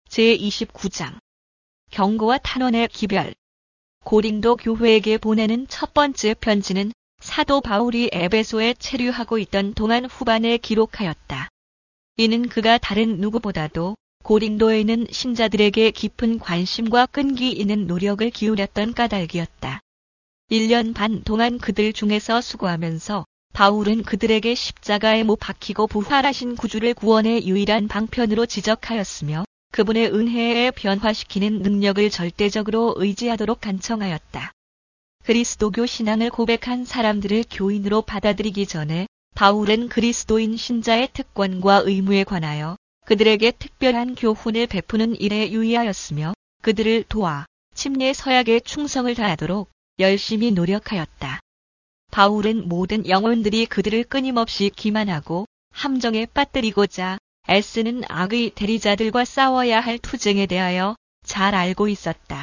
제29장 경고와 탄원의 기별. 고린도 교회에게 보내는 첫 번째 편지는 사도 바울이 에베소에 체류하고 있던 동안 후반에 기록하였다. 이는 그가 다른 누구보다도 고린도에 있는 신자들에게 깊은 관심과 끈기 있는 노력을 기울였던 까닭이었다. 1년 반 동안 그들 중에서 수고하면서 바울은 그들에게 십자가에 못 박히고 부활하신 구주를 구원의 유일한 방편으로 지적하였으며 그분의 은혜에 변화시키는 능력을 절대적으로 의지하도록 간청하였다. 그리스도교 신앙을 고백한 사람들을 교인으로 받아들이기 전에 바울은 그리스도인 신자의 특권과 의무에 관하여 그들에게 특별한 교훈을 베푸는 일에 유의하였으며 그들을 도와 침례 서약에 충성을 다하도록 열심히 노력하였다. 바울은 모든 영혼들이 그들을 끊임없이 기만하고 함정에 빠뜨리고자 애쓰는 악의 대리자들과 싸워야 할 투쟁에 대하여 잘 알고 있었다.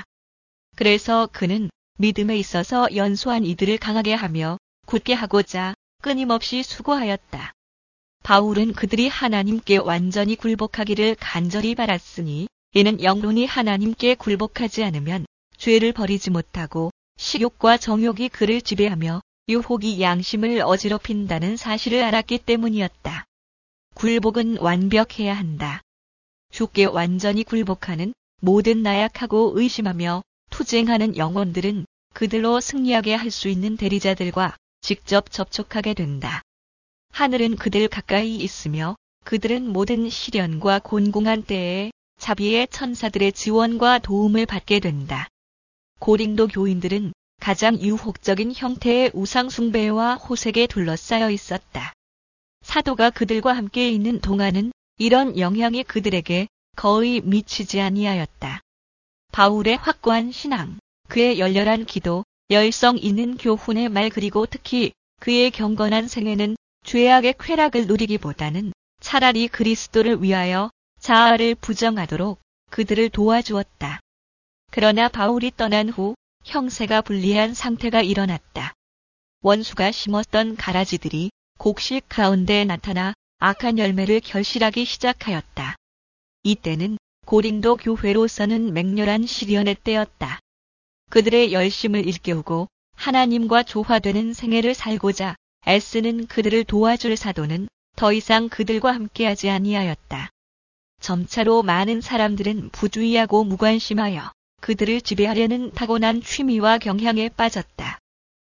그래서 그는 믿음에 있어서 연소한 이들을 강하게 하며 굳게 하고자 끊임없이 수고하였다. 바울은 그들이 하나님께 완전히 굴복하기를 간절히 바랐으니 이는 영혼이 하나님께 굴복하지 않으면 죄를 버리지 못하고 식욕과 정욕이 그를 지배하며 유혹이 양심을 어지럽힌다는 사실을 알았기 때문이었다. 굴복은 완벽해야 한다. 주께 완전히 굴복하는 모든 나약하고 의심하며 투쟁하는 영혼들은 그들로 승리하게 할 수 있는 대리자들과 직접 접촉하게 된다. 하늘은 그들 가까이 있으며 그들은 모든 시련과 곤궁한 때에 자비의 천사들의 지원과 도움을 받게 된다. 고린도 교인들은 가장 유혹적인 형태의 우상 숭배와 호색에 둘러싸여 있었다. 사도가 그들과 함께 있는 동안은 이런 영향이 그들에게 거의 미치지 아니하였다. 바울의 확고한 신앙, 그의 열렬한 기도, 열성 있는 교훈의 말 그리고 특히 그의 경건한 생애는 죄악의 쾌락을 누리기보다는 차라리 그리스도를 위하여 자아를 부정하도록 그들을 도와주었다. 그러나 바울이 떠난 후 형세가 불리한 상태가 일어났다. 원수가 심었던 가라지들이 곡식 가운데 나타나 악한 열매를 결실하기 시작하였다. 이때는 고린도 교회로서는 맹렬한 시련의 때였다. 그들의 열심을 일깨우고 하나님과 조화되는 생애를 살고자 애쓰는 그들을 도와줄 사도는 더 이상 그들과 함께하지 아니하였다. 점차로 많은 사람들은 부주의하고 무관심하여 그들을 지배하려는 타고난 취미와 경향에 빠졌다.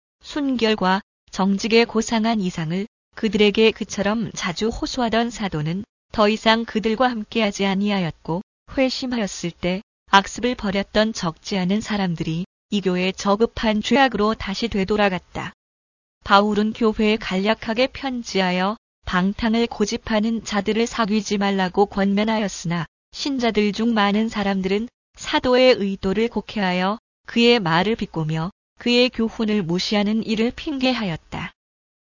순결과 정직에 고상한 이상을 그들에게 그처럼 자주 호소하던 사도는 더 이상 그들과 함께하지 아니하였고 회심하였을 때 악습을 버렸던 적지 않은 사람들이 이 교회의 저급한 죄악으로 다시 되돌아갔다. 바울은 교회에 간략하게 편지하여 방탕을 고집하는 자들을 사귀지 말라고 권면하였으나 신자들 중 많은 사람들은 사도의 의도를 곡해하여 그의 말을 비꼬며 그의 교훈을 무시하는 일을 핑계하였다.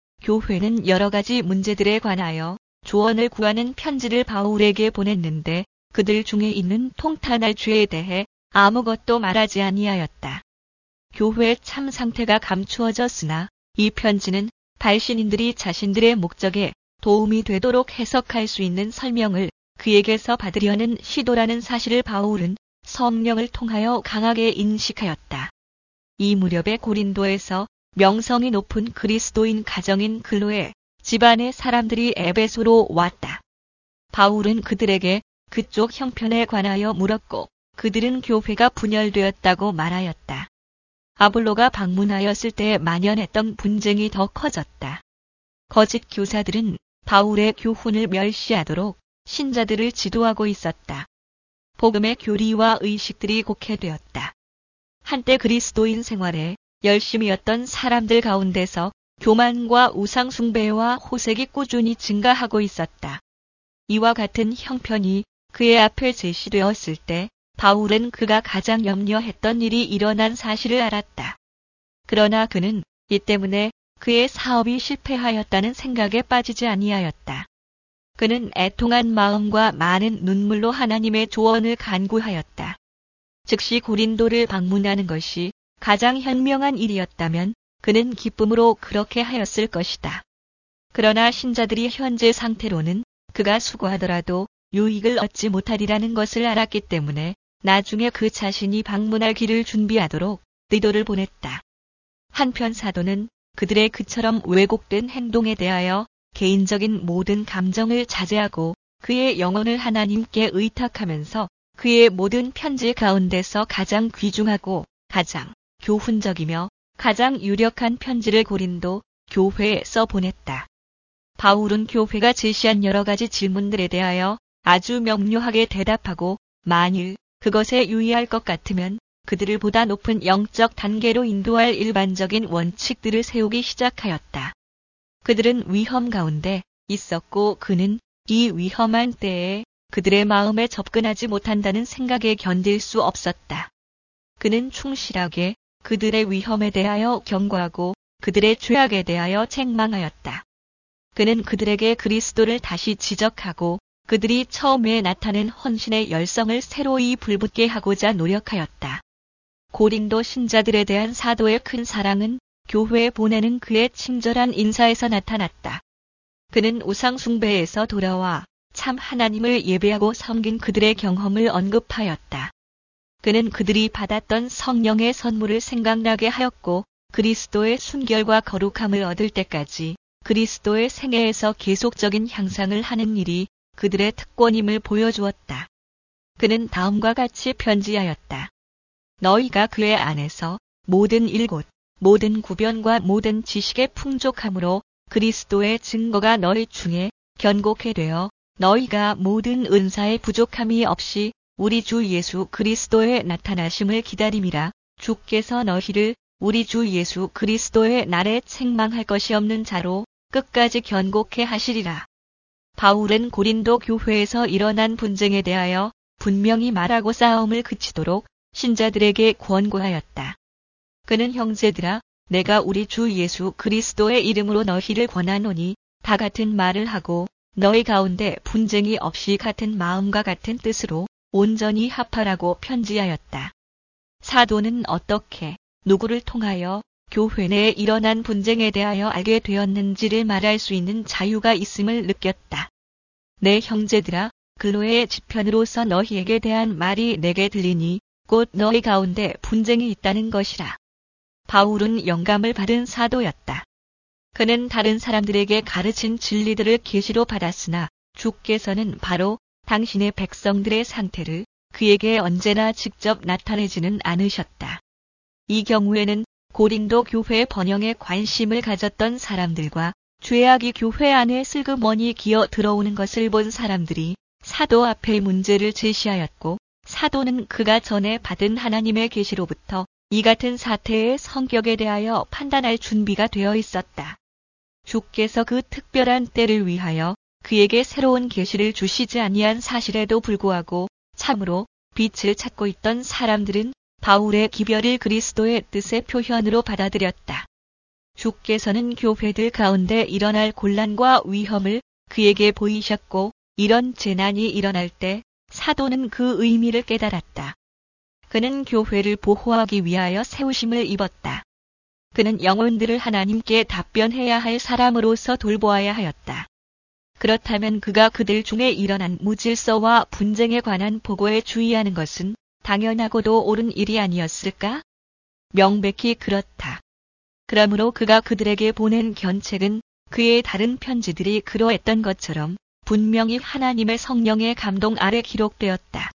교회는 여러 가지 문제들에 관하여 조언을 구하는 편지를 바울에게 보냈는데 그들 중에 있는 통탄할 죄에 대해 아무것도 말하지 아니하였다. 교회의 참 상태가 감추어졌으나 이 편지는 발신인들이 자신들의 목적에 도움이 되도록 해석할 수 있는 설명을 그에게서 받으려는 시도라는 사실을 바울은 성령을 통하여 강하게 인식하였다. 이 무렵에 고린도에서 명성이 높은 그리스도인 가정인 클로에 집안의 사람들이 에베소로 왔다. 바울은 그들에게 그쪽 형편에 관하여 물었고 그들은 교회가 분열되었다고 말하였다. 아볼로가 방문하였을 때 만연했던 분쟁이 더 커졌다. 거짓 교사들은 바울의 교훈을 멸시하도록 신자들을 지도하고 있었다. 복음의 교리와 의식들이 곡해되었다. 한때 그리스도인 생활에 열심이었던 사람들 가운데서 교만과 우상 숭배와 호색이 꾸준히 증가하고 있었다. 이와 같은 형편이 그의 앞에 제시되었을 때 바울은 그가 가장 염려했던 일이 일어난 사실을 알았다. 그러나 그는 이 때문에 그의 사업이 실패하였다는 생각에 빠지지 아니하였다. 그는 애통한 마음과 많은 눈물로 하나님의 조언을 간구하였다. 즉시 고린도를 방문하는 것이 가장 현명한 일이었다면 그는 기쁨으로 그렇게 하였을 것이다. 그러나 신자들이 현재 상태로는 그가 수고하더라도 유익을 얻지 못하리라는 것을 알았기 때문에 나중에 그 자신이 방문할 길을 준비하도록 디도를 보냈다. 한편 사도는 그들의 그처럼 왜곡된 행동에 대하여 개인적인 모든 감정을 자제하고 그의 영혼을 하나님께 의탁하면서 그의 모든 편지 가운데서 가장 귀중하고 가장 교훈적이며 가장 유력한 편지를 고린도 교회에 써 보냈다. 바울은 교회가 제시한 여러 가지 질문들에 대하여 아주 명료하게 대답하고 만일 그것에 유의할 것 같으면 그들을 보다 높은 영적 단계로 인도할 일반적인 원칙들을 세우기 시작하였다. 그들은 위험 가운데 있었고 그는 이 위험한 때에 그들의 마음에 접근하지 못한다는 생각에 견딜 수 없었다. 그는 충실하게 그들의 위험에 대하여 경고하고 그들의 죄악에 대하여 책망하였다. 그는 그들에게 그리스도를 다시 지적하고 그들이 처음에 나타낸 헌신의 열성을 새로이 불붙게 하고자 노력하였다. 고린도 신자들에 대한 사도의 큰 사랑은 교회에 보내는 그의 친절한 인사에서 나타났다. 그는 우상 숭배에서 돌아와 참 하나님을 예배하고 섬긴 그들의 경험을 언급하였다. 그는 그들이 받았던 성령의 선물을 생각나게 하였고 그리스도의 순결과 거룩함을 얻을 때까지 그리스도의 생애에서 계속적인 향상을 하는 일이 그들의 특권임을 보여주었다. 그는 다음과 같이 편지하였다. 너희가 그의 안에서 모든 일곱, 모든 구변과 모든 지식의 풍족함으로 그리스도의 증거가 너희 중에 견고케 되어 너희가 모든 은사의 부족함이 없이 우리 주 예수 그리스도의 나타나심을 기다림이라. 주께서 너희를 우리 주 예수 그리스도의 날에 책망할 것이 없는 자로 끝까지 견고케 하시리라. 바울은 고린도 교회에서 일어난 분쟁에 대하여 분명히 말하고 싸움을 그치도록 신자들에게 권고하였다. 그는 형제들아, 내가 우리 주 예수 그리스도의 이름으로 너희를 권하노니 다 같은 말을 하고 너희 가운데 분쟁이 없이 같은 마음과 같은 뜻으로 온전히 합하라고 편지하였다. 사도는 어떻게 누구를 통하여 교회 내에 일어난 분쟁에 대하여 알게 되었는지를 말할 수 있는 자유가 있음을 느꼈다. 내 형제들아, 글로의 지편으로서 너희에게 대한 말이 내게 들리니 곧 너희 가운데 분쟁이 있다는 것이라. 바울은 영감을 받은 사도였다. 그는 다른 사람들에게 가르친 진리들을 계시로 받았으나 주께서는 바로 당신의 백성들의 상태를 그에게 언제나 직접 나타내지는 않으셨다. 이 경우에는 고린도 교회 번영에 관심을 가졌던 사람들과 죄악이 교회 안에 슬그머니 기어 들어오는 것을 본 사람들이 사도 앞에 문제를 제시하였고 사도는 그가 전에 받은 하나님의 계시로부터 이 같은 사태의 성격에 대하여 판단할 준비가 되어 있었다. 주께서 그 특별한 때를 위하여 그에게 새로운 계시를 주시지 아니한 사실에도 불구하고 참으로 빛을 찾고 있던 사람들은 바울의 기별을 그리스도의 뜻의 표현으로 받아들였다. 주께서는 교회들 가운데 일어날 곤란과 위험을 그에게 보이셨고 이런 재난이 일어날 때 사도는 그 의미를 깨달았다. 그는 교회를 보호하기 위하여 세우심을 입었다. 그는 영혼들을 하나님께 답변해야 할 사람으로서 돌보아야 하였다. 그렇다면 그가 그들 중에 일어난 무질서와 분쟁에 관한 보고에 주의하는 것은 당연하고도 옳은 일이 아니었을까? 명백히 그렇다. 그러므로 그가 그들에게 보낸 견책은 그의 다른 편지들이 그러했던 것처럼 분명히 하나님의 성령의 감동 아래 기록되었다.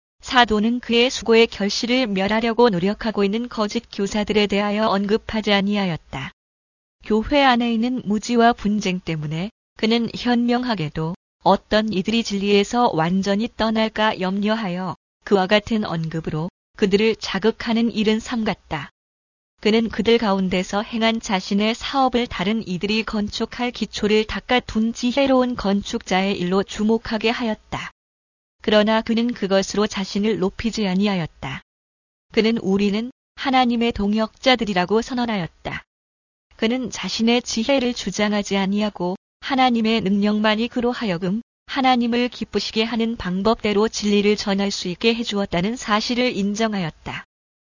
사도는 그의 수고의 결실을 멸하려고 노력하고 있는 거짓 교사들에 대하여 언급하지 아니하였다. 교회 안에 있는 무지와 분쟁 때문에 그는 현명하게도 어떤 이들이 진리에서 완전히 떠날까 염려하여 그와 같은 언급으로 그들을 자극하는 일은 삼갔다. 그는 그들 가운데서 행한 자신의 사업을 다른 이들이 건축할 기초를 닦아둔 지혜로운 건축자의 일로 주목하게 하였다. 그러나 그는 그것으로 자신을 높이지 아니하였다. 그는 우리는 하나님의 동역자들이라고 선언하였다. 그는 자신의 지혜를 주장하지 아니하고 하나님의 능력만이 그로 하여금 하나님을 기쁘시게 하는 방법대로 진리를 전할 수 있게 해주었다는 사실을 인정하였다.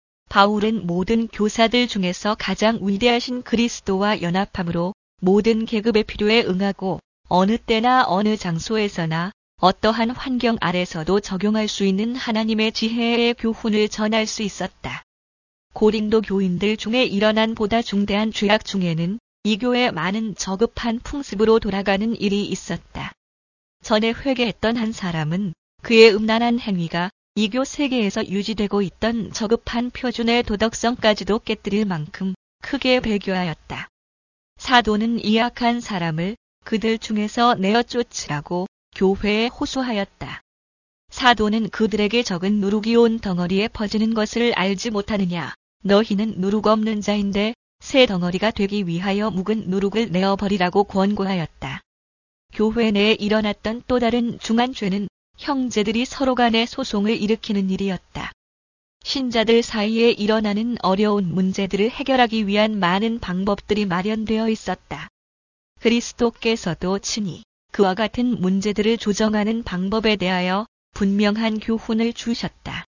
바울은 모든 교사들 중에서 가장 위대하신 그리스도와 연합함으로 모든 계급의 필요에 응하고 어느 때나 어느 장소에서나 어떠한 환경 아래서도 적용할 수 있는 하나님의 지혜의 교훈을 전할 수 있었다. 고린도 교인들 중에 일어난 보다 중대한 죄악 중에는 이 교회에 많은 저급한 풍습으로 돌아가는 일이 있었다. 전에 회개했던 한 사람은 그의 음란한 행위가 이교 세계에서 유지되고 있던 저급한 표준의 도덕성까지도 깨뜨릴 만큼 크게 배교하였다. 사도는 이 악한 사람을 그들 중에서 내어 쫓으라고 교회에 호소하였다. 사도는 그들에게 적은 누룩이 온 덩어리에 퍼지는 것을 알지 못하느냐. 너희는 누룩 없는 자인데 새 덩어리가 되기 위하여 묵은 누룩을 내어버리라고 권고하였다. 교회 내에 일어났던 또 다른 중한 죄는 형제들이 서로 간에 소송을 일으키는 일이었다. 신자들 사이에 일어나는 어려운 문제들을 해결하기 위한 많은 방법들이 마련되어 있었다. 그리스도께서도 친히 그와 같은 문제들을 조정하는 방법에 대하여 분명한 교훈을 주셨다.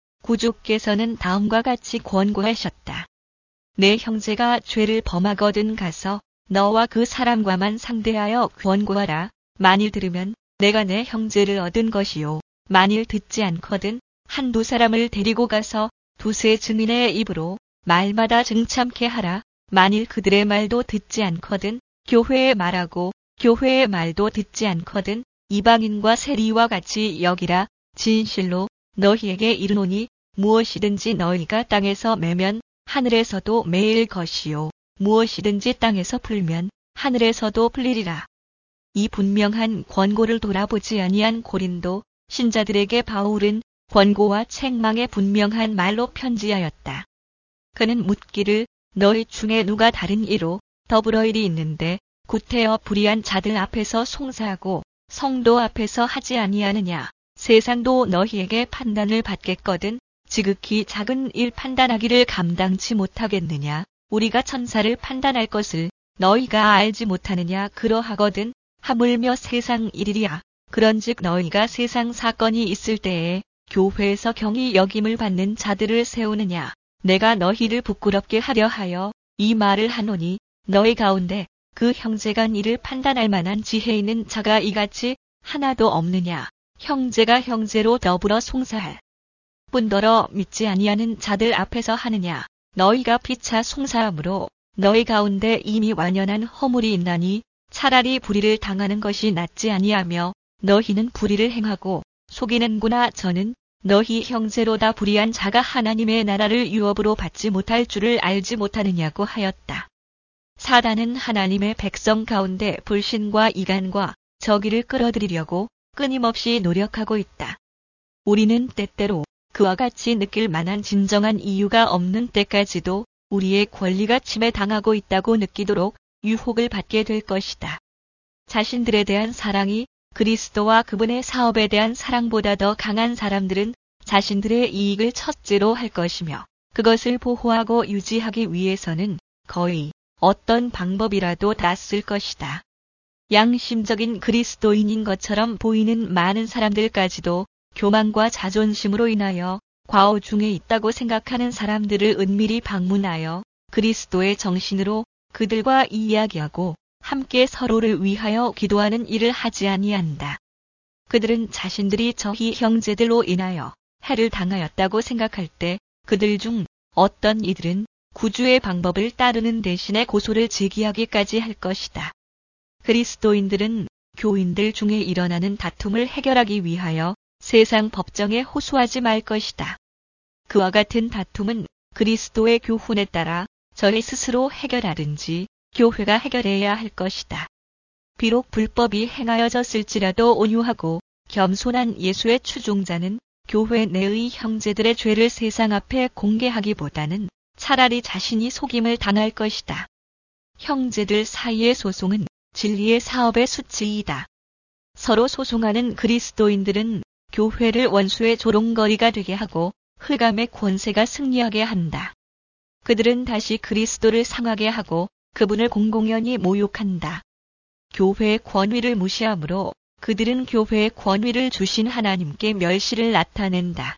구주께서는 다음과 같이 권고하셨다. 내 형제가 죄를 범하거든 가서 너와 그 사람과만 상대하여 권고하라. 만일 들으면 내가 내 형제를 얻은 것이요. 만일 듣지 않거든 한두 사람을 데리고 가서 두세 증인의 입으로 말마다 증참케 하라. 만일 그들의 말도 듣지 않거든 교회에 말하고 교회의 말도 듣지 않거든 이방인과 세리와 같이 여기라. 진실로 너희에게 이르노니 무엇이든지 너희가 땅에서 매면 하늘에서도 매일 것이요. 무엇이든지 땅에서 풀면 하늘에서도 풀리리라. 이 분명한 권고를 돌아보지 아니한 고린도 신자들에게 바울은 권고와 책망에 분명한 말로 편지하였다. 그는 묻기를 너희 중에 누가 다른 이로 더불어 일이 있는데 구태여 불의한 자들 앞에서 송사하고 성도 앞에서 하지 아니하느냐. 세상도 너희에게 판단을 받겠거든 지극히 작은 일 판단하기를 감당치 못하겠느냐. 우리가 천사를 판단할 것을 너희가 알지 못하느냐. 그러하거든 하물며 세상 일이랴. 그런즉 너희가 세상 사건이 있을 때에 교회에서 경히 여김을 받는 자들을 세우느냐. 내가 너희를 부끄럽게 하려 하여 이 말을 하노니 너희 가운데 그 형제간 일을 판단할 만한 지혜 있는 자가 이같이 하나도 없느냐. 형제가 형제로 더불어 송사할 뿐더러 믿지 아니하는 자들 앞에서 하느냐. 너희가 피차 송사함으로 너희 가운데 이미 완연한 허물이 있나니 차라리 불의를 당하는 것이 낫지 아니하며 너희는 불의를 행하고 속이는구나. 저는 너희 형제로다 불의한 자가 하나님의 나라를 유업으로 받지 못할 줄을 알지 못하느냐고 하였다. 사단은 하나님의 백성 가운데 불신과 이간과 저기를 끌어들이려고 끊임없이 노력하고 있다. 우리는 때때로 그와 같이 느낄 만한 진정한 이유가 없는 때까지도 우리의 권리가 침해당하고 있다고 느끼도록 유혹을 받게 될 것이다. 자신들에 대한 사랑이 그리스도와 그분의 사업에 대한 사랑보다 더 강한 사람들은 자신들의 이익을 첫째로 할 것이며 그것을 보호하고 유지하기 위해서는 거의 어떤 방법이라도 다 쓸 것이다. 양심적인 그리스도인인 것처럼 보이는 많은 사람들까지도 교만과 자존심으로 인하여 과오 중에 있다고 생각하는 사람들을 은밀히 방문하여 그리스도의 정신으로 그들과 이야기하고 함께 서로를 위하여 기도하는 일을 하지 아니한다. 그들은 자신들이 저희 형제들로 인하여 해를 당하였다고 생각할 때 그들 중 어떤 이들은 구주의 방법을 따르는 대신에 고소를 제기하기까지 할 것이다. 그리스도인들은 교인들 중에 일어나는 다툼을 해결하기 위하여 세상 법정에 호소하지 말 것이다. 그와 같은 다툼은 그리스도의 교훈에 따라 저희 스스로 해결하든지 교회가 해결해야 할 것이다. 비록 불법이 행하여졌을지라도 온유하고 겸손한 예수의 추종자는 교회 내의 형제들의 죄를 세상 앞에 공개하기보다는 차라리 자신이 속임을 당할 것이다. 형제들 사이의 소송은 진리의 사업의 수치이다. 서로 소송하는 그리스도인들은 교회를 원수의 조롱거리가 되게 하고 흑암의 권세가 승리하게 한다. 그들은 다시 그리스도를 상하게 하고 그분을 공공연히 모욕한다. 교회의 권위를 무시하므로 그들은 교회의 권위를 주신 하나님께 멸시를 나타낸다.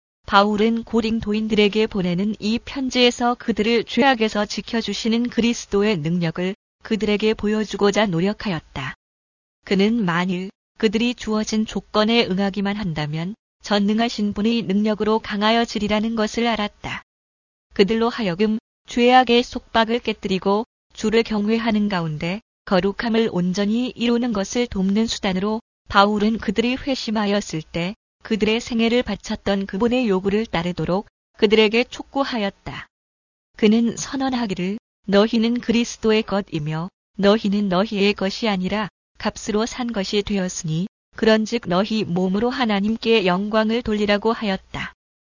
바울은 고린도인들에게 보내는 이 편지에서 그들을 죄악에서 지켜주시는 그리스도의 능력을 그들에게 보여주고자 노력하였다. 그는 만일 그들이 주어진 조건에 응하기만 한다면 전능하신 분의 능력으로 강하여지리라는 것을 알았다. 그들로 하여금 죄악의 속박을 깨뜨리고 주를 경외하는 가운데 거룩함을 온전히 이루는 것을 돕는 수단으로 바울은 그들이 회심하였을 때 그들의 생애를 바쳤던 그분의 요구를 따르도록 그들에게 촉구하였다. 그는 선언하기를 너희는 그리스도의 것이며 너희는 너희의 것이 아니라 값으로 산 것이 되었으니 그런즉 너희 몸으로 하나님께 영광을 돌리라고 하였다.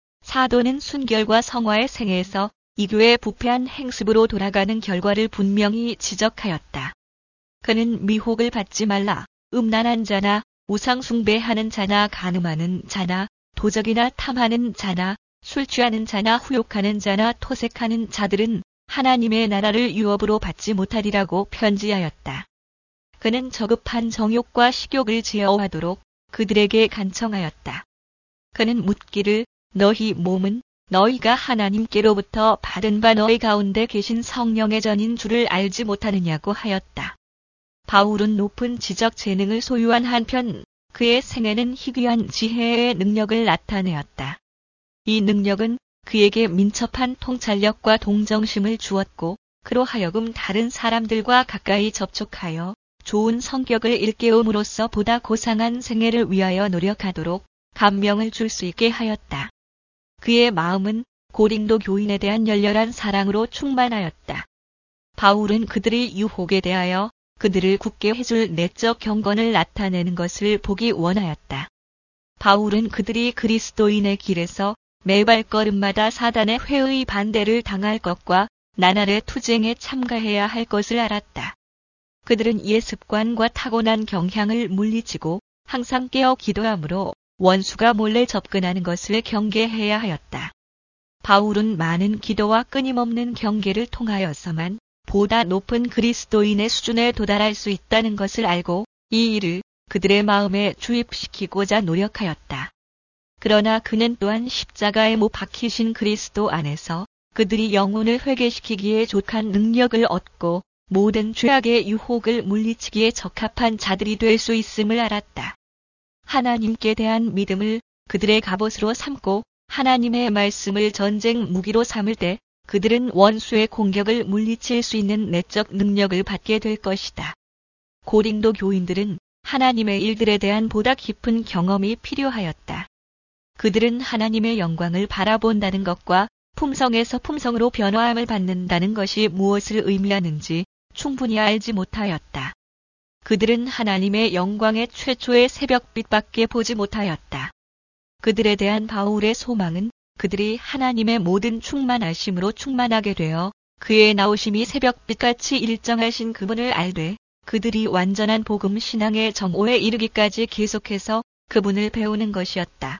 사도는 순결과 성화의 생애에서 이 교회의 부패한 행습으로 돌아가는 결과를 분명히 지적하였다. 그는 미혹을 받지 말라, 음란한 자나 우상 숭배하는 자나 간음하는 자나 도적이나 탐하는 자나 술 취하는 자나 후욕하는 자나 토색하는 자들은 하나님의 나라를 유업으로 받지 못하리라고 편지하였다. 그는 저급한 정욕과 식욕을 제어하도록 그들에게 간청하였다. 그는 묻기를 너희 몸은 너희가 하나님께로부터 받은 바 너희 가운데 계신 성령의 전인 줄을 알지 못하느냐고 하였다. 바울은 높은 지적 재능을 소유한 한편 그의 생애는 희귀한 지혜의 능력을 나타내었다. 이 능력은 그에게 민첩한 통찰력과 동정심을 주었고 그로 하여금 다른 사람들과 가까이 접촉하여 좋은 성격을 일깨움으로써 보다 고상한 생애를 위하여 노력하도록 감명을 줄 수 있게 하였다. 그의 마음은 고린도 교인에 대한 열렬한 사랑으로 충만하였다. 바울은 그들의 유혹에 대하여 그들을 굳게 해줄 내적 경건을 나타내는 것을 보기 원하였다. 바울은 그들이 그리스도인의 길에서 매 발걸음마다 사단의 회의 반대를 당할 것과 나날의 투쟁에 참가해야 할 것을 알았다. 그들은 옛 습관과 타고난 경향을 물리치고 항상 깨어 기도하므로 원수가 몰래 접근하는 것을 경계해야 하였다. 바울은 많은 기도와 끊임없는 경계를 통하여서만 보다 높은 그리스도인의 수준에 도달할 수 있다는 것을 알고 이 일을 그들의 마음에 주입시키고자 노력하였다. 그러나 그는 또한 십자가에 못 박히신 그리스도 안에서 그들이 영혼을 회개시키기에 족한 능력을 얻고 모든 죄악의 유혹을 물리치기에 적합한 자들이 될 수 있음을 알았다. 하나님께 대한 믿음을 그들의 갑옷으로 삼고 하나님의 말씀을 전쟁 무기로 삼을 때 그들은 원수의 공격을 물리칠 수 있는 내적 능력을 받게 될 것이다. 고린도 교인들은 하나님의 일들에 대한 보다 깊은 경험이 필요하였다. 그들은 하나님의 영광을 바라본다는 것과 품성에서 품성으로 변화함을 받는다는 것이 무엇을 의미하는지 충분히 알지 못하였다. 그들은 하나님의 영광의 최초의 새벽빛밖에 보지 못하였다. 그들에 대한 바울의 소망은 그들이 하나님의 모든 충만하심으로 충만하게 되어 그의 나오심이 새벽빛같이 일정하신 그분을 알되 그들이 완전한 복음 신앙의 정오에 이르기까지 계속해서 그분을 배우는 것이었다.